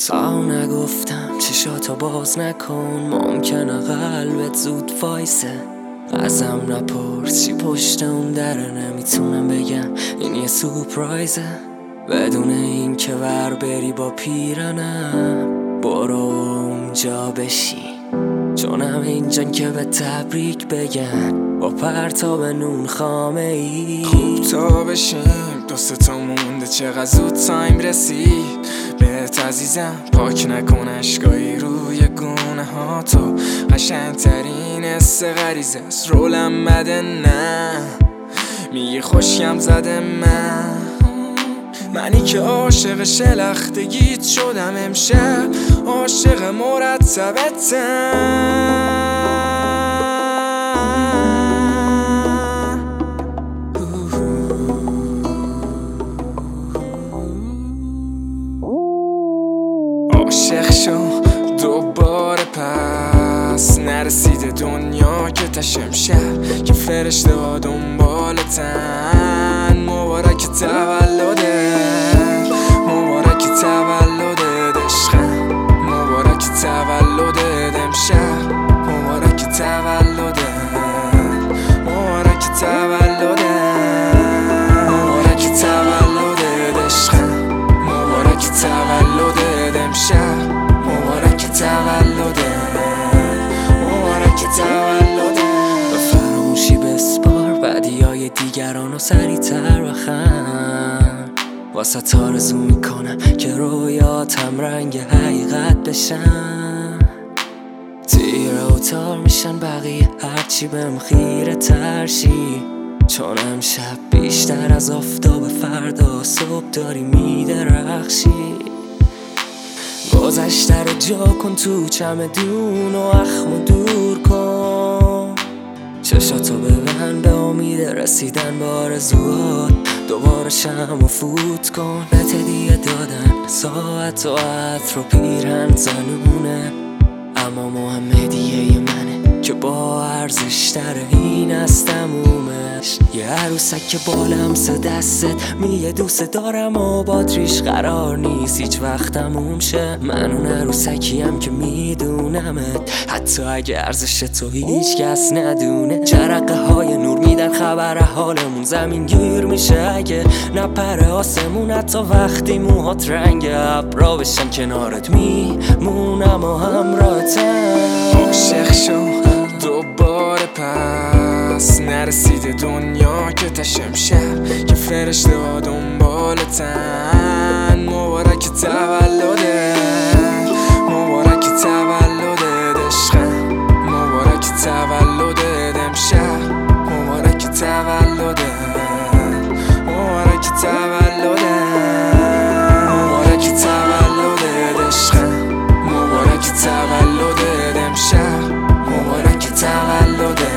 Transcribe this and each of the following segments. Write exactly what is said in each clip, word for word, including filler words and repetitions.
تا نگفتم چشاتو باز نکن، ممکنه قلبت زود وایسه. ازم نپرس چی پشت اون دره، نمیتونم بگم این یه سورپرایزه. بدون این که ور بری با پیرنم، برو اونجا بشی، چونم اینجان که به تبریک بگن با پرتاب نون خامه ای. خوب تا بشیم دو سه تا مونده، چقدر زود تایم رسید بهت عزیزم. پاک نکن اشکایی روی گونه ها، تو قشنگ ترین حس غریزه است. رولم بده نه میگی خوشیم زده من، منی که عاشق شلختگیت شدم امشب، عاشق مرتبتم. عاشق شو دوباره پس، نرسیده دنیا که تشم شب که فرشته ها دنبالتن. مبارک تولدت، مبارک تولدت عشقم، مبارک تولدت امشب، مبارک تولدت، مبارک تولدت، مبارک تولدت عشقم، مبارک تولدت امشب، مبارک تولدت، مبارک تولدت. به فراموشی بسپار بدیای دیگرانو سریع‌تر بخند، واسه آرزو میکنم که رویاتم رنگ حقیقت بشن. تیره و تار میشن بقیه هرچی بهم خیره ترشی، چون امشب بیشتر از آفتاب فردا صبح داری میدرخشی. گذشته رو جا کن تو چمدون و اخمو دور کن، چشاتو ببند به امید رسیدن به آرزوات. دوباره شمعو فوت کن، بهت هدیه دادن ساعت و عطر و پیرهن زنونه، اما مهم هدیه منه که با ارزش تره این از تمومش. یه عروسک که با لمس دستت میگه دوست دارم و باتریش قرار نیست هیچ وقت تموم شه. من اون عروسکیم که میدونمت حتی اگه ارزش تو هیچ کس ندونه. جرقه های نور میدن خبر حالمون زمین گیر میشه اگه نپره آسمون، حتی وقتی موهات رنگ ابرا بشن کنارت میمونم و همراهتم. عاشق شو دوباره پس، نرسیده دنیا که تشم شب که فرشته ها دنبالتن. مبارک تولدت، مبارک تولدت عشقم، مبارک تولدت امشب، مبارک تولدت، مبارک تولدت، مبارک تولدت عشقم، مبارک تولدت امشب، مبارک تولدت،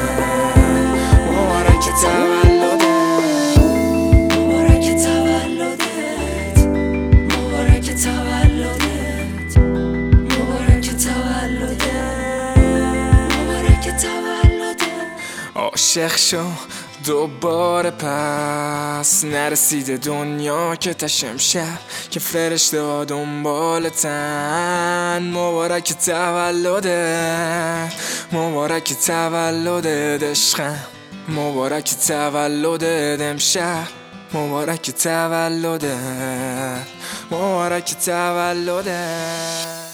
مبارک تولدت، مبارک تولدت، مبارک تولدت، مبارک تولدت، مبارک تولدت. عاشق شو دوباره پس، نرسیده دنیا که تشم شب که فرشته ها دنبالتن. مبارک تولدت، مبارک تولدت عشقم، مبارک تولدت امشب، مبارک تولدت، مبارک تولدت.